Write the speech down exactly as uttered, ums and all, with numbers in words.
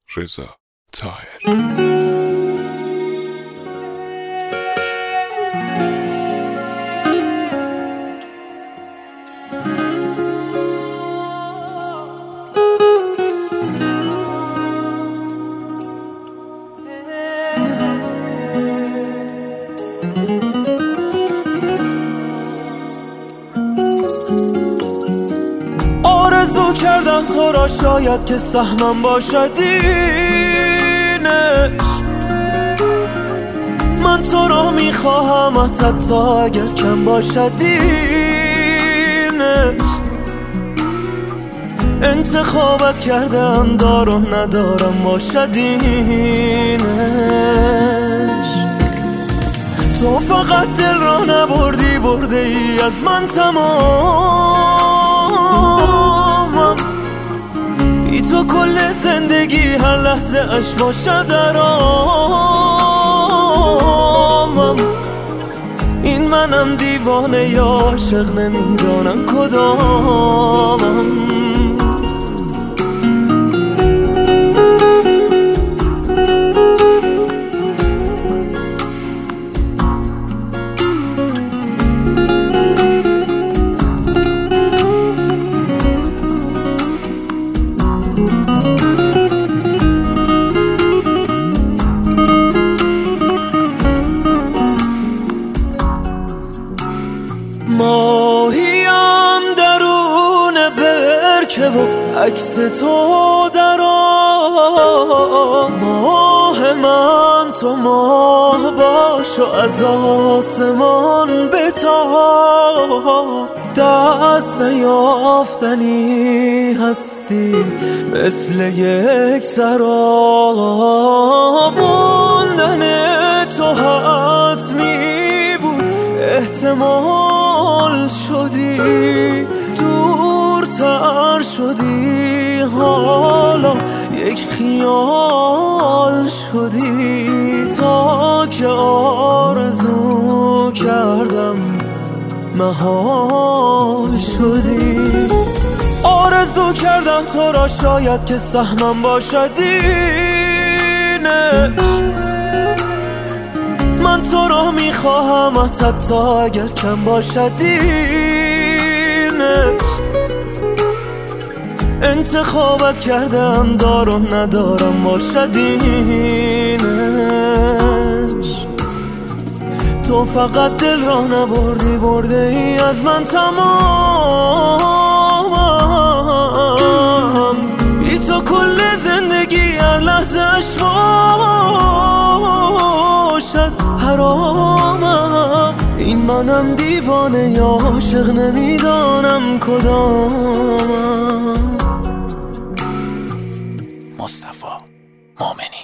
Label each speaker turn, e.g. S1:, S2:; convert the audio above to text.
S1: رضا طاهر.
S2: آرزو کردم تو را شاید که سهمم باشد اینش، من تو را میخواهم حتی اگر کم باشد اینش. انتخابت کردم دارم ندارم باشد اینش. تو فقط دل را نبردی برده ای از من تمامم، بی تو کل زندگی هر لحظه اش باشد درامم. این منم دیوانه یا عاشق نمیدانم کدامم. ماهیم درون برکه و عکس تو در آب. ماه من تو ماه باش و از آسمان بتاب. دست نیافتنی هستی مثل یک سراب. موندن تو حتمی بود احتمال شدی، دورتر شدی حالا یک خیال شدی. تا که آرزو کردم محال شدی. آرزو کردم تو را شاید که سهمم باشد اینش، من تو را میخواهم حتی اگر کم باشد اینش. انتخابت کردم دارم ندارم باشد اینش. تو فقط دل را نبردی برده ای از من تمامم، بی تو کل زندگی هر لحظه اش باشد حرامم. این منم دیوانه یا عاشق نمیدانم کدامم.
S1: مصطفی مومنی.